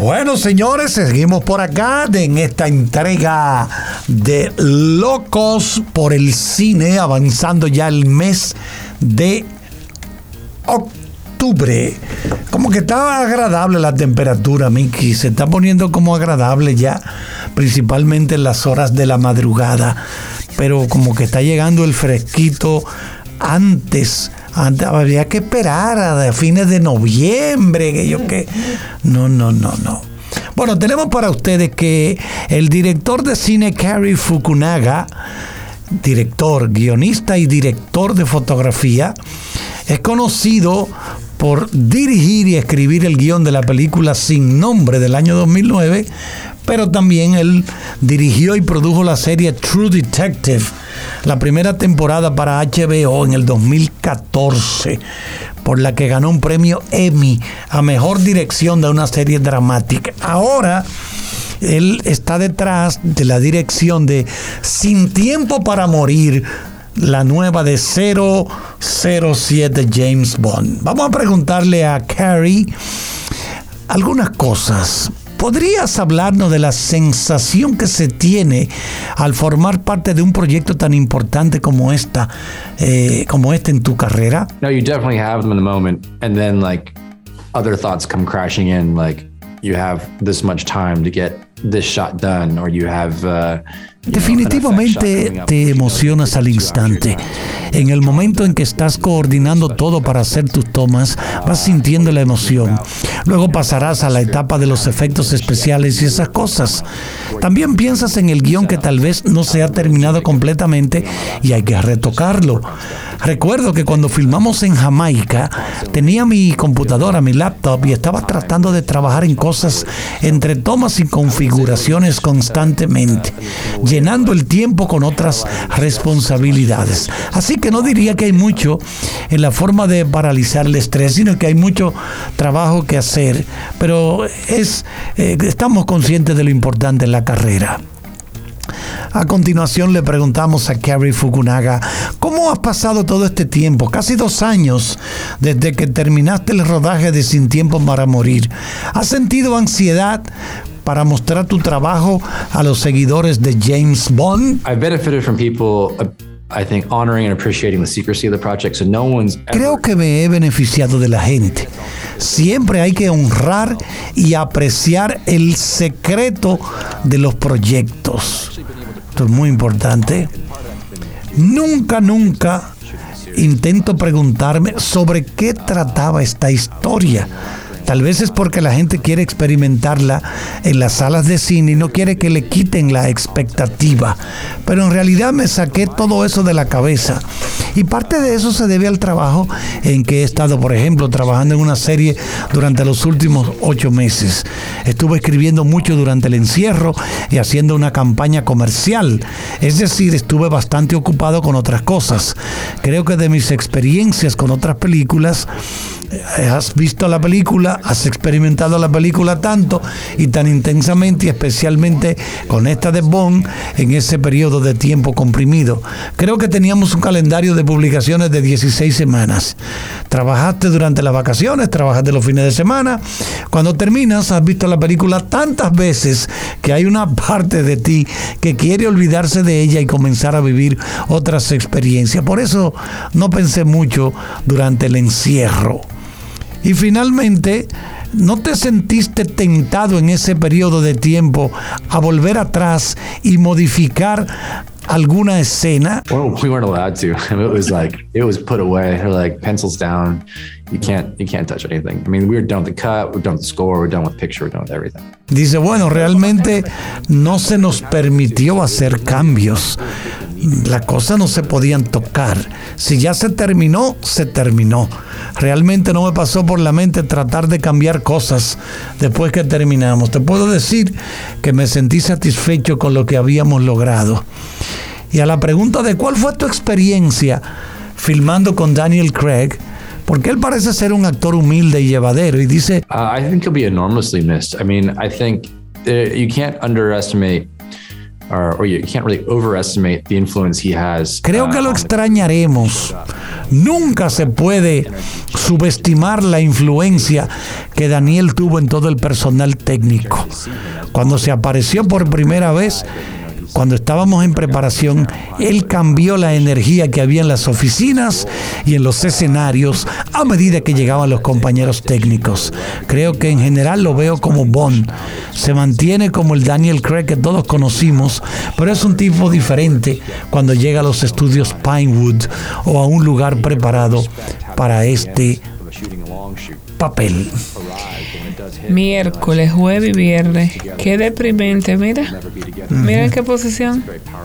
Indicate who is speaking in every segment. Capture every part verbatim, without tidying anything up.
Speaker 1: Bueno, señores, seguimos por acá en esta entrega de Locos por el Cine, avanzando ya el mes de octubre. Como que está agradable la temperatura, Mickey, se está poniendo como agradable ya, principalmente en las horas de la madrugada, pero como que está llegando el fresquito antes. Antes había que esperar a fines de noviembre, que yo que no, no, no, no. Bueno, tenemos para ustedes que el director de cine Cary Fukunaga, director, guionista y director de fotografía, es conocido por dirigir y escribir el guión de la película Sin Nombre del año dos mil nueve, pero también él dirigió y produjo la serie True Detective, la primera temporada para H B O en el dos mil catorce, por la que ganó un premio Emmy a mejor dirección de una serie dramática. Ahora él está detrás de la dirección de Sin Tiempo para Morir, la nueva de cero cero siete James Bond. Vamos a preguntarle a Cary algunas cosas. ¿Podrías hablarnos de la sensación que se tiene al formar parte de un proyecto tan importante como esta, eh, como este en tu carrera?
Speaker 2: No, you definitely have them in the moment, and then like other thoughts come crashing in, like you have this much time to get this shot done, or you have uh,
Speaker 1: Definitivamente te emocionas al instante. En el momento en que estás coordinando todo para hacer tus tomas, vas sintiendo la emoción. Luego pasarás a la etapa de los efectos especiales y esas cosas. También piensas en el guión que tal vez no se ha terminado completamente y hay que retocarlo. Recuerdo que cuando filmamos en Jamaica, tenía mi computadora, mi laptop, y estaba tratando de trabajar en cosas entre tomas y configuraciones constantemente, llenando el tiempo con otras responsabilidades. Así que no diría que hay mucho en la forma de paralizar el estrés, sino que hay mucho trabajo que hacer, pero es, eh, estamos conscientes de lo importante en la carrera. A continuación le preguntamos a Cary Fukunaga, ¿cómo has pasado todo este tiempo? Casi dos años desde que terminaste el rodaje de Sin Tiempo para Morir. ¿Has sentido ansiedad para mostrar tu trabajo a los seguidores de James Bond?
Speaker 2: I've benefited from people, uh, I think, honoring and appreciating the secrecy of the project, so no one's ever...
Speaker 1: Creo que me he beneficiado de la gente. Siempre hay que honrar y apreciar el secreto de los proyectos. Esto es muy importante. Nunca, nunca intento preguntarme sobre qué trataba esta historia. Tal vez es porque la gente quiere experimentarla en las salas de cine y no quiere que le quiten la expectativa. Pero en realidad me saqué todo eso de la cabeza. Y parte de eso se debe al trabajo en que he estado, por ejemplo, trabajando en una serie durante los últimos ocho meses. Estuve escribiendo mucho durante el encierro y haciendo una campaña comercial. Es decir, estuve bastante ocupado con otras cosas. Creo que de mis experiencias con otras películas, has visto la película, has experimentado la película tanto y tan intensamente, y especialmente con esta de Bond, en ese periodo de tiempo comprimido. Creo que teníamos un calendario de publicaciones de dieciséis semanas. Trabajaste durante las vacaciones, trabajaste los fines de semana. Cuando terminas, has visto la película tantas veces que hay una parte de ti que quiere olvidarse de ella y comenzar a vivir otras experiencias. Por eso no pensé mucho durante el encierro. Y finalmente, ¿no te sentiste tentado en ese periodo de tiempo a volver atrás y modificar alguna escena?
Speaker 2: Well, we weren't allowed to. It was like, it was put away. They're like, pencils down. You can't, you can't touch anything. I mean, we were done with the cut, we're done with the score, we're done with picture, we're done with everything.
Speaker 1: Dice, bueno, realmente no se nos permitió hacer cambios. Las cosas no se podían tocar. Si ya se terminó, se terminó. Realmente no me pasó por la mente tratar de cambiar cosas después que terminamos. Te puedo decir que me sentí satisfecho con lo que habíamos logrado. Y a la pregunta de cuál fue tu experiencia filmando con Daniel Craig, porque él parece ser un actor humilde y llevadero, y dice,
Speaker 2: uh, I think he'll be enormously missed. I mean, I think uh, you can't underestimate or, or you can't really overestimate the influence he has.
Speaker 1: Creo que lo extrañaremos. Nunca se puede subestimar la influencia que Daniel tuvo en todo el personal técnico. Cuando se apareció por primera vez, cuando estábamos en preparación, él cambió la energía que había en las oficinas y en los escenarios a medida que llegaban los compañeros técnicos. Creo que en general lo veo como Bond. Se mantiene como el Daniel Craig que todos conocimos, pero es un tipo diferente cuando llega a los estudios Pinewood o a un lugar preparado para este papel.
Speaker 3: Miércoles, jueves y viernes. Qué deprimente, mira. Uh-huh. Mira en qué posición.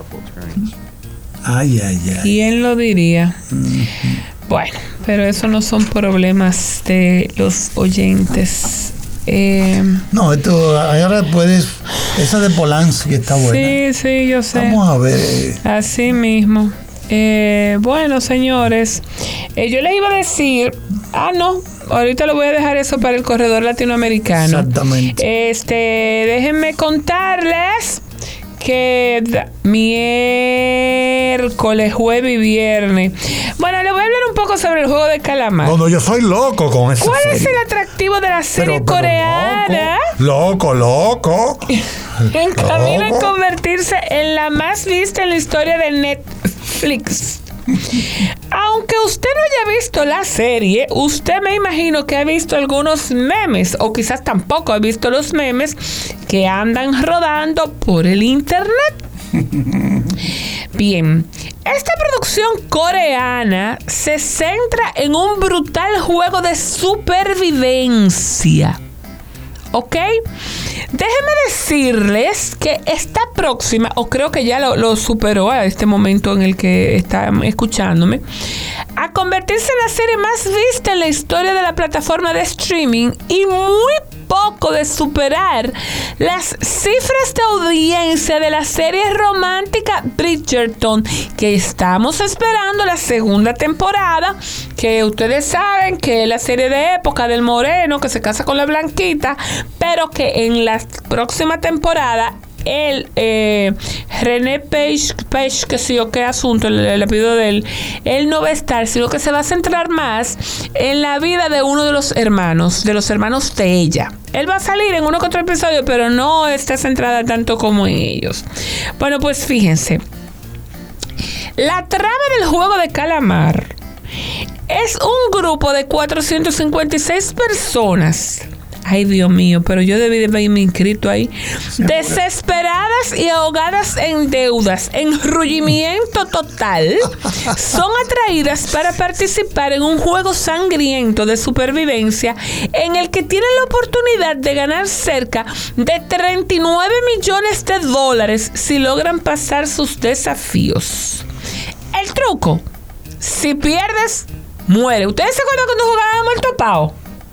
Speaker 1: Ay, ay, ay.
Speaker 3: ¿Quién lo diría? Uh-huh. Bueno, pero eso no son problemas de los oyentes. Eh,
Speaker 1: no, esto ahora puedes. Esa de Polanski está buena.
Speaker 3: Sí, sí, yo sé.
Speaker 1: Vamos a ver.
Speaker 3: Así mismo. Eh, bueno, señores, eh, yo les iba a decir. Ah, no. Ahorita lo voy a dejar eso para el corredor latinoamericano.
Speaker 1: Exactamente.
Speaker 3: Este, déjenme contarles que miércoles, jueves y viernes. Bueno, les voy a hablar un poco sobre el juego de calamar.
Speaker 1: No, no, yo soy loco con esa
Speaker 3: ¿Cuál
Speaker 1: serie?
Speaker 3: es el atractivo de la serie
Speaker 1: pero, pero
Speaker 3: coreana?
Speaker 1: Loco, loco. loco.
Speaker 3: En camino a convertirse en la más vista en la historia de Netflix. Aunque usted no haya visto la serie, usted me imagino que ha visto algunos memes, o quizás tampoco ha visto los memes que andan rodando por el internet. Bien, esta producción coreana se centra en un brutal juego de supervivencia. ¿Ok? Déjenme decirles que está próxima, o creo que ya lo, lo superó a este momento en el que están escuchándome, a convertirse en la serie más vista en la historia de la plataforma de streaming y muy poco de superar las cifras de audiencia de la serie romántica Bridgerton, que estamos esperando la segunda temporada, que ustedes saben que es la serie de época del moreno que se casa con la blanquita, pero que en la próxima temporada el eh, René Page, Page, que sé yo qué asunto, el, el apellido de él, él no va a estar, sino que se va a centrar más en la vida de uno de los hermanos, de los hermanos de ella. Él va a salir en uno que otro episodio, pero no está centrada tanto como en ellos. Bueno, pues fíjense. La trama del juego de calamar es un grupo de cuatrocientas cincuenta y seis personas. Ay, Dios mío, pero yo debí de haberme inscrito ahí. Desesperadas y ahogadas en deudas, enrullimiento total, son atraídas para participar en un juego sangriento de supervivencia en el que tienen la oportunidad de ganar cerca de treinta y nueve millones de dólares si logran pasar sus desafíos. El truco: si pierdes, muere. ¿Ustedes se acuerdan cuando jugábamos el topao?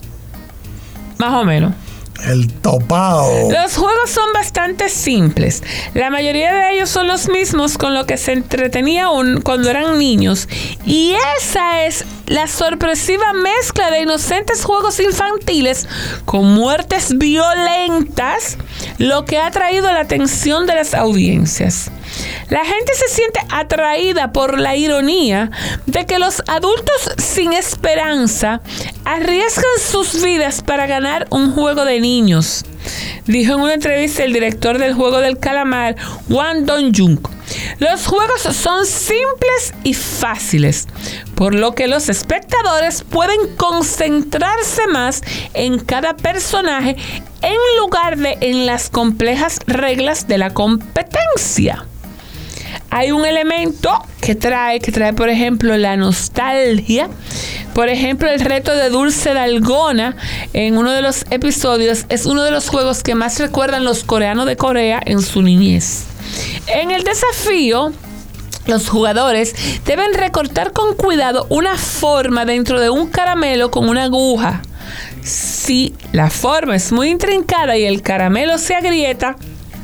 Speaker 3: Más o menos.
Speaker 1: El topao.
Speaker 3: Los juegos son bastante simples. La mayoría de ellos son los mismos con lo que se entretenía un, cuando eran niños. Y esa es la sorpresiva mezcla de inocentes juegos infantiles con muertes violentas, lo que ha atraído la atención de las audiencias. La gente se siente atraída por la ironía de que los adultos sin esperanza arriesgan sus vidas para ganar un juego de niños, dijo en una entrevista el director del juego del calamar, Wang Dong-jung. Los juegos son simples y fáciles, por lo que los espectadores pueden concentrarse más en cada personaje en lugar de en las complejas reglas de la competencia. Hay un elemento que trae, que trae, por ejemplo, la nostalgia. Por ejemplo, el reto de Dulce Dalgona en uno de los episodios es uno de los juegos que más recuerdan los coreanos de Corea en su niñez. En el desafío, los jugadores deben recortar con cuidado una forma dentro de un caramelo con una aguja. Si la forma es muy intrincada y el caramelo se agrieta,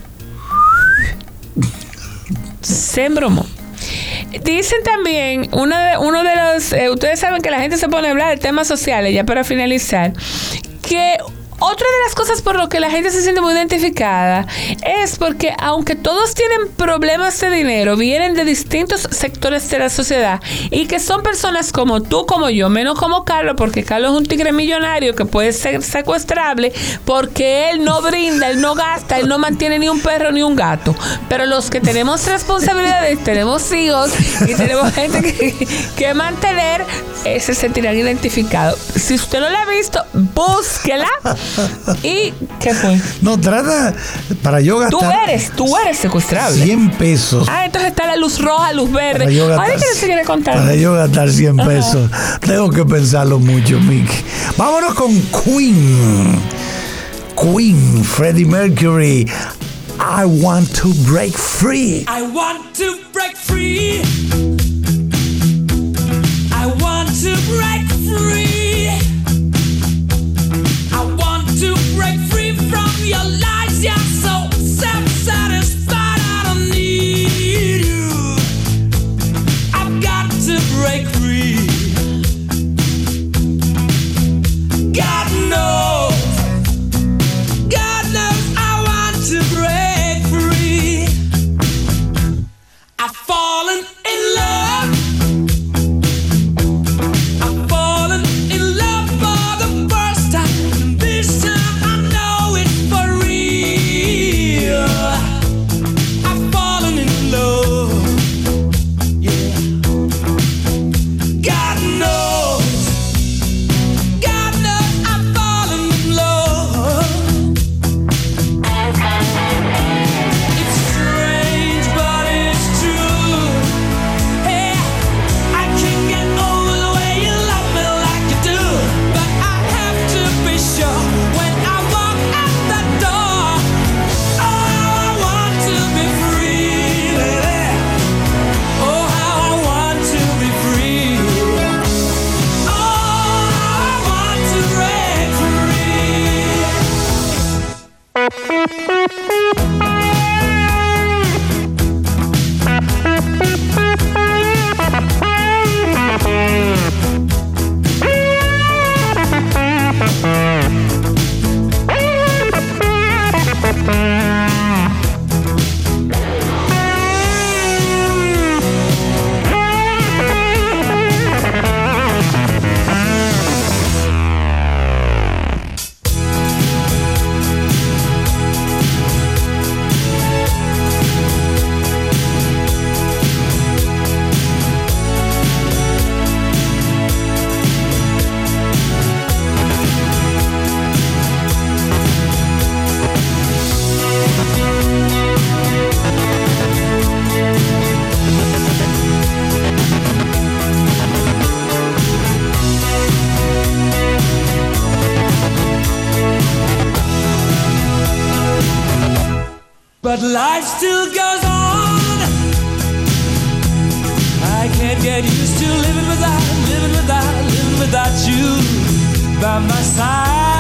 Speaker 3: se embromó. Dicen también, uno de, uno de los, eh, ustedes saben que la gente se pone a hablar de temas sociales, ya para finalizar, que Otra de las cosas por lo que la gente se siente muy identificada es porque aunque todos tienen problemas de dinero, vienen de distintos sectores de la sociedad y que son personas como tú, como yo, menos como Carlos, porque Carlos es un tigre millonario que puede ser secuestrable porque él no brinda, él no gasta, él no mantiene ni un perro ni un gato. Pero los que tenemos responsabilidades, tenemos hijos y tenemos gente que, que mantener, eh, se sentirán identificados. Si usted no la ha visto, búsquela. ¿Y qué fue?
Speaker 1: No, trata para yo gastar.
Speaker 3: Tú eres, tú eres secuestrable.
Speaker 1: cien pesos.
Speaker 3: Ah, entonces está la luz roja, luz verde.
Speaker 1: Ahora
Speaker 3: que se quiere contar.
Speaker 1: Para yo gastar cien pesos. Ajá. Tengo que pensarlo mucho, Mickey. Vámonos con Queen. Queen, Freddie Mercury. I want to break free.
Speaker 4: I want to break free. I want to break free. I want to break free from your lies. You're so self-satisfied. I don't need you. I've got to break free. God knows. God knows I want to break free. I've fallen in love. I've fallen in love for the first time. And this time I know it's for real. I've fallen in love. Yeah. God knows. God knows I've fallen in love. It's strange, but it's true. Hey, I can't get over the way you love me like you do. But I have to be sure when I walk out the door. Oh, how I want to be free, baby. Oh, how I want to be free. Oh, how I want to break But life still goes on. I can't get used to living without, living without, living without you by my side.